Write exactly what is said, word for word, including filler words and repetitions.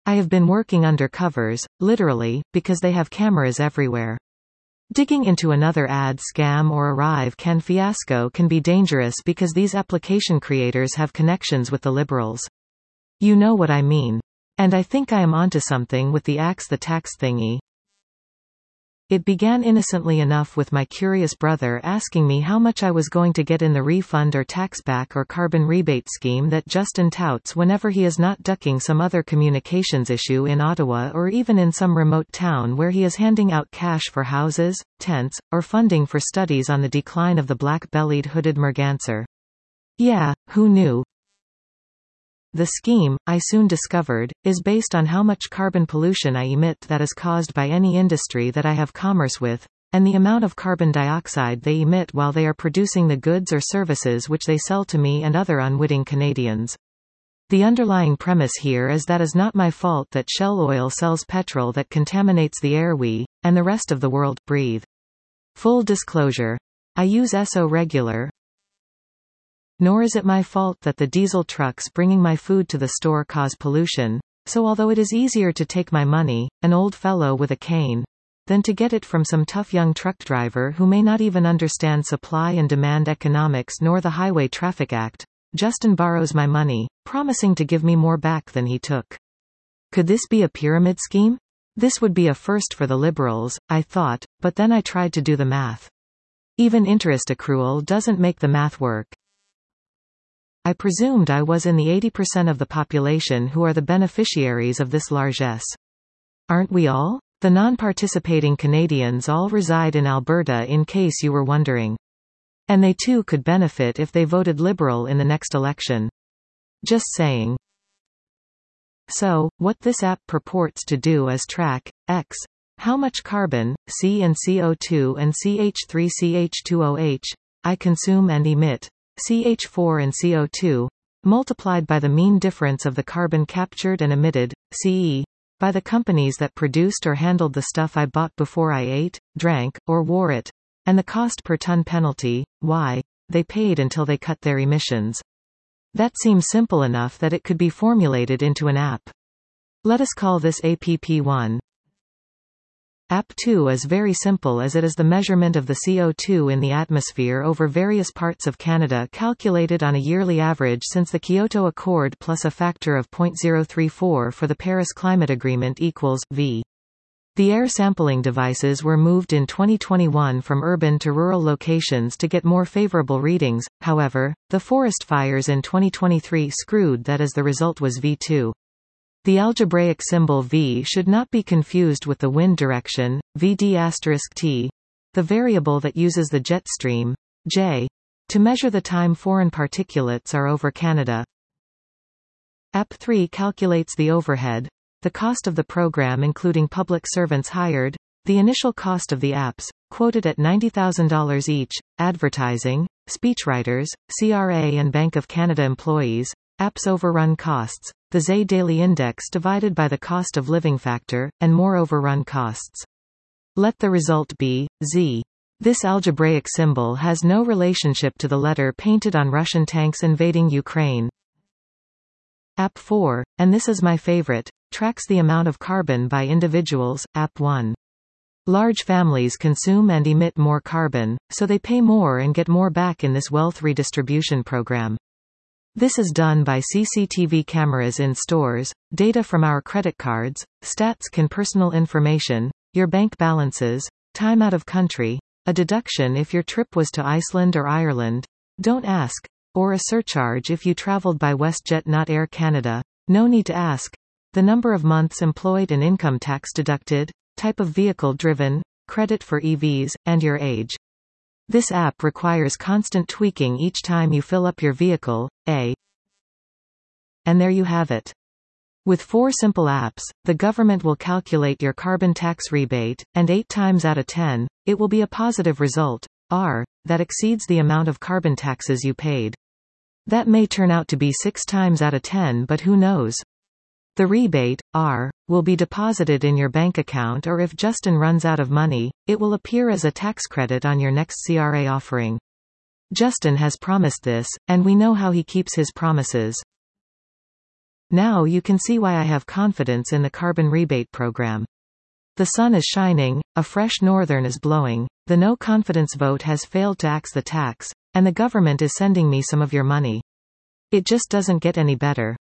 I have been working under covers, literally, because they have cameras everywhere. Digging into another ad scam or arrive can fiasco can be dangerous because these application creators have connections with the liberals. You know what I mean. And I think I am onto something with the axe the tax thingy. It began innocently enough with my curious brother asking me how much I was going to get in the refund or taxback or carbon rebate scheme that Justin touts whenever he is not ducking some other communications issue in Ottawa or even in some remote town where he is handing out cash for houses, tents, or funding for studies on the decline of the black-bellied hooded merganser. Yeah, who knew? The scheme, I soon discovered, is based on how much carbon pollution I emit that is caused by any industry that I have commerce with, and the amount of carbon dioxide they emit while they are producing the goods or services which they sell to me and other unwitting Canadians. The underlying premise here is that it is not my fault that Shell Oil sells petrol that contaminates the air we, and the rest of the world, breathe. Full disclosure. I use E S O regular. Nor is it my fault that the diesel trucks bringing my food to the store cause pollution, so although it is easier to take my money, an old fellow with a cane, than to get it from some tough young truck driver who may not even understand supply and demand economics nor the Highway Traffic Act, Justin borrows my money, promising to give me more back than he took. Could this be a pyramid scheme? This would be a first for the Liberals, I thought, but then I tried to do the math. Even interest accrual doesn't make the math work. I presumed I was in the eighty percent of the population who are the beneficiaries of this largesse. Aren't we all? The non-participating Canadians all reside in Alberta, in case you were wondering. And they too could benefit if they voted Liberal in the next election. Just saying. So, what this app purports to do is track, X, how much carbon, C and C O two and C H three C H two O H, I consume and emit, C H four and C O two, multiplied by the mean difference of the carbon captured and emitted, C E, by the companies that produced or handled the stuff I bought before I ate, drank, or wore it, and the cost per ton penalty, Y, they paid until they cut their emissions. That seems simple enough that it could be formulated into an app. Let us call this App one. App two is very simple as it is the measurement of the C O two in the atmosphere over various parts of Canada calculated on a yearly average since the Kyoto Accord plus a factor of zero point zero three four for the Paris Climate Agreement equals V. The air sampling devices were moved in twenty twenty-one from urban to rural locations to get more favorable readings, however, the forest fires in twenty twenty-three screwed that as the result was V two. The algebraic symbol V should not be confused with the wind direction, V D asterisk T, the variable that uses the jet stream, J, to measure the time foreign particulates are over Canada. App three calculates the overhead, the cost of the program including public servants hired, the initial cost of the apps, quoted at ninety thousand dollars each, advertising, speechwriters, C R A and Bank of Canada employees, apps overrun costs, the Z A daily index divided by the cost of living factor, and more overrun costs. Let the result be, Z. This algebraic symbol has no relationship to the letter painted on Russian tanks invading Ukraine. App four, and this is my favorite, tracks the amount of carbon by individuals. App one. Large families consume and emit more carbon, so they pay more and get more back in this wealth redistribution program. This is done by C C T V cameras in stores, data from our credit cards, stats can personal information, your bank balances, time out of country, a deduction if your trip was to Iceland or Ireland, don't ask, or a surcharge if you traveled by WestJet not Air Canada, no need to ask, the number of months employed and income tax deducted, type of vehicle driven, credit for E Vs, and your age. This app requires constant tweaking each time you fill up your vehicle, a. And there you have it. With four simple apps, the government will calculate your carbon tax rebate, and eight times out of ten, it will be a positive result, R, that exceeds the amount of carbon taxes you paid. That may turn out to be six times out of ten, but who knows? The rebate, R, will be deposited in your bank account, or if Justin runs out of money, it will appear as a tax credit on your next C R A offering. Justin has promised this, and we know how he keeps his promises. Now you can see why I have confidence in the carbon rebate program. The sun is shining, a fresh northern is blowing, the no confidence vote has failed to axe the tax, and the government is sending me some of your money. It just doesn't get any better.